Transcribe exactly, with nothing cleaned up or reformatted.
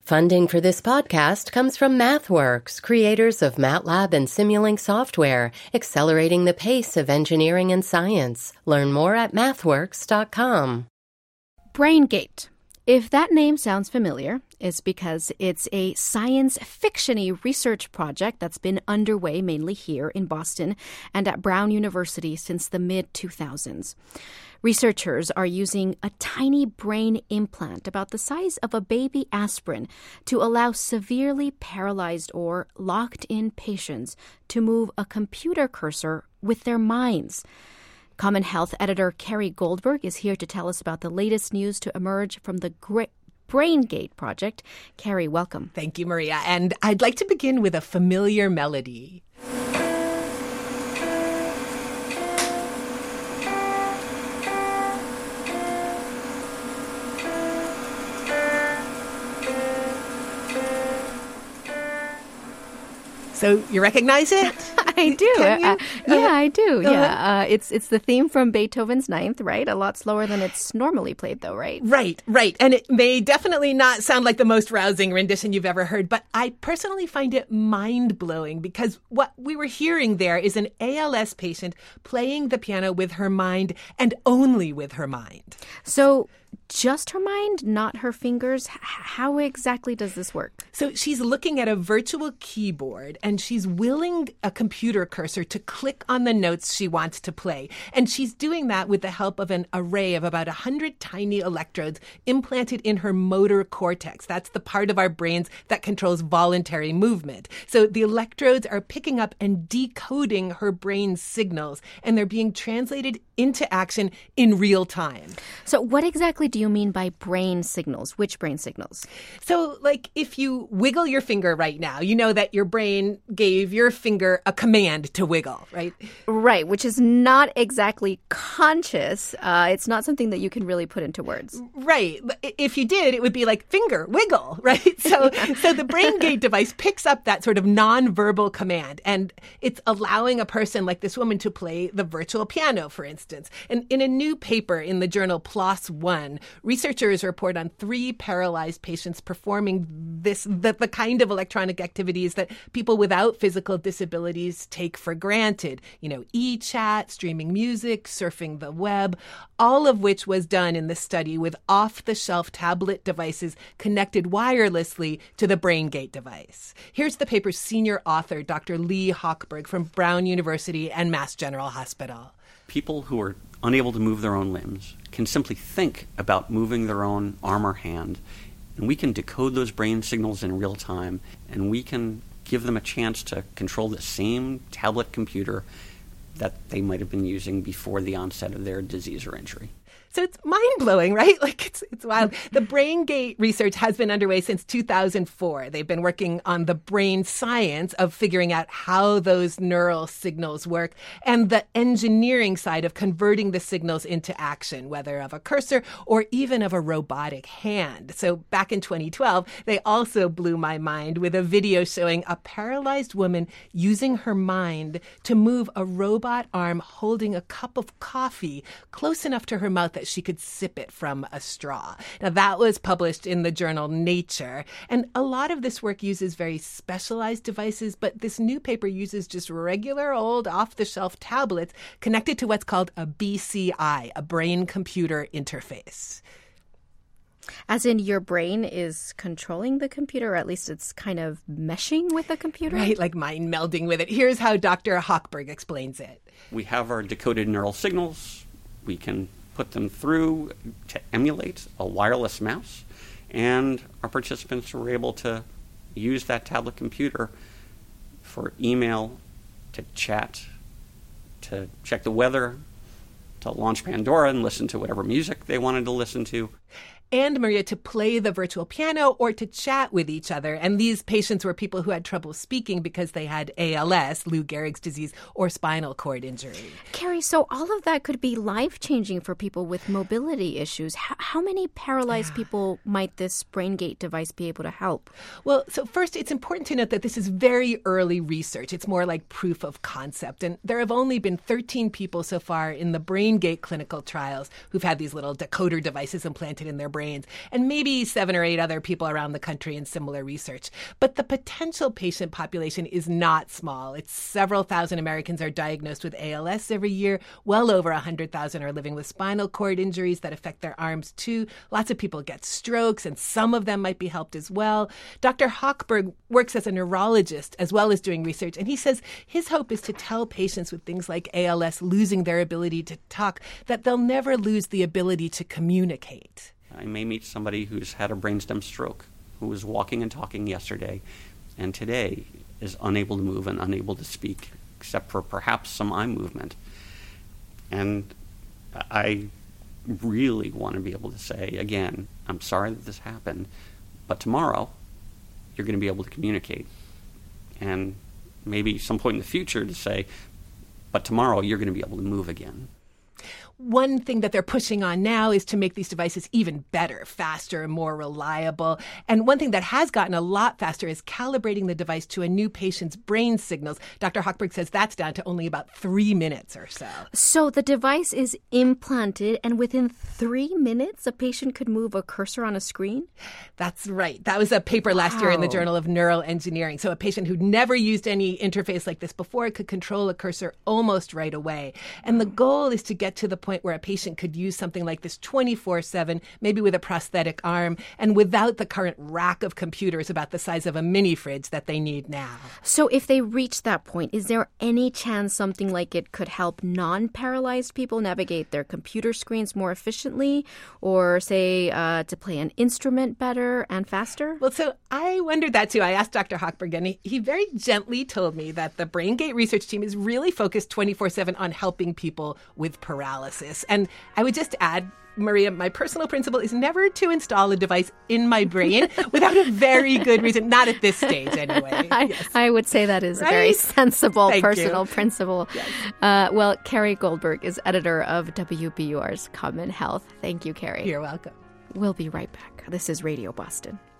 Funding for this podcast comes from MathWorks, creators of MATLAB and Simulink software, accelerating the pace of engineering and science. Learn more at mathworks dot com. BrainGate. If that name sounds familiar, it's because it's a science fiction-y research project that's been underway mainly here in Boston and at Brown University since the mid two thousands. Researchers are using a tiny brain implant about the size of a baby aspirin to allow severely paralyzed or locked-in patients to move a computer cursor with their minds. Common Health editor Carrie Goldberg is here to tell us about the latest news to emerge from the Gra- BrainGate project. Carrie, welcome. Thank you, Maria. And I'd like to begin with a familiar melody. So you recognize it? I do. Uh, yeah, uh, I do. Uh, yeah, uh, it's it's the theme from Beethoven's Ninth, right? A lot slower than it's normally played, though, right? Right, right. And it may definitely not sound like the most rousing rendition you've ever heard, but I personally find it mind-blowing because what we were hearing there is an A L S patient playing the piano with her mind and only with her mind. So just her mind, not her fingers? H- how exactly does this work? So she's looking at a virtual keyboard and she's willing a computer cursor to click on the notes she wants to play. And she's doing that with the help of an array of about one hundred tiny electrodes implanted in her motor cortex. That's the part of our brains that controls voluntary movement. So the electrodes are picking up and decoding her brain's signals, and they're being translated into action in real time. So what exactly do you mean by brain signals? Which brain signals? So, like, if you wiggle your finger right now, you know that your brain gave your finger a command to wiggle, right? Right, which is not exactly conscious. Uh, it's not something that you can really put into words. Right. If you did, it would be like finger, wiggle, right? So, so the BrainGate device picks up that sort of nonverbal command, and it's allowing a person like this woman to play the virtual piano, for instance. And in a new paper in the journal PLOS One, researchers report on three paralyzed patients performing this, the, the kind of electronic activities that people without physical disabilities take for granted. You know, e-chat, streaming music, surfing the web, all of which was done in this study with off-the-shelf tablet devices connected wirelessly to the BrainGate device. Here's the paper's senior author, Doctor Lee Hochberg from Brown University and Mass General Hospital. People who are unable to move their own limbs can simply think about moving their own arm or hand, and we can decode those brain signals in real time, and we can give them a chance to control the same tablet computer that they might have been using before the onset of their disease or injury. So it's mind-blowing, right? Like, it's it's wild. The BrainGate research has been underway since two thousand four. They've been working on the brain science of figuring out how those neural signals work and the engineering side of converting the signals into action, whether of a cursor or even of a robotic hand. So back in twenty twelve, they also blew my mind with a video showing a paralyzed woman using her mind to move a robot arm holding a cup of coffee close enough to her mouth that she could sip it from a straw. Now, that was published in the journal Nature. And a lot of this work uses very specialized devices, but this new paper uses just regular old off-the-shelf tablets connected to what's called a B C I, a brain-computer interface. As in your brain is controlling the computer, or at least it's kind of meshing with the computer? Right, like mind melding with it. Here's how Doctor Hochberg explains it. We have our decoded neural signals. We can put them through to emulate a wireless mouse, and our participants were able to use that tablet computer for email, to chat, to check the weather, to launch Pandora and listen to whatever music they wanted to listen to. And, Maria, to play the virtual piano or to chat with each other. And these patients were people who had trouble speaking because they had A L S, Lou Gehrig's disease, or spinal cord injury. Carrie, so all of that could be life-changing for people with mobility issues. How, how many paralyzed yeah. people might this BrainGate device be able to help? Well, so first, it's important to note that this is very early research. It's more like proof of concept. And there have only been thirteen people so far in the BrainGate clinical trials who've had these little decoder devices implanted in their brain. brains, and maybe seven or eight other people around the country in similar research. But the potential patient population is not small. It's several thousand Americans are diagnosed with A L S every year. Well over one hundred thousand are living with spinal cord injuries that affect their arms too. Lots of people get strokes, and some of them might be helped as well. Doctor Hochberg works as a neurologist as well as doing research, and he says his hope is to tell patients with things like A L S losing their ability to talk that they'll never lose the ability to communicate. I may meet somebody who's had a brainstem stroke, who was walking and talking yesterday, and today is unable to move and unable to speak, except for perhaps some eye movement. And I really want to be able to say, again, I'm sorry that this happened, but tomorrow you're going to be able to communicate. And maybe some point in the future to say, but tomorrow you're going to be able to move again. One thing that they're pushing on now is to make these devices even better, faster, and more reliable. And one thing that has gotten a lot faster is calibrating the device to a new patient's brain signals. Doctor Hochberg says that's down to only about three minutes or so. So the device is implanted, and within three minutes, a patient could move a cursor on a screen? That's right. That was a paper last Wow. year in the Journal of Neural Engineering. So a patient who'd never used any interface like this before could control a cursor almost right away. And the goal is to get to the point where a patient could use something like this twenty-four seven, maybe with a prosthetic arm, and without the current rack of computers about the size of a mini fridge that they need now. So if they reach that point, is there any chance something like it could help non-paralyzed people navigate their computer screens more efficiently, or say uh, to play an instrument better and faster? Well, so I wondered that too. I asked Doctor Hochberg, and he, he very gently told me that the BrainGate research team is really focused twenty-four seven on helping people with paralysis. And I would just add, Maria, my personal principle is never to install a device in my brain without a very good reason. Not at this stage, anyway. I, Yes. I would say that is Right? a very sensible Thank personal you. principle. Yes. Uh, well, Carrie Goldberg is editor of W B U R's Common Health. Thank you, Carrie. You're welcome. We'll be right back. This is Radio Boston.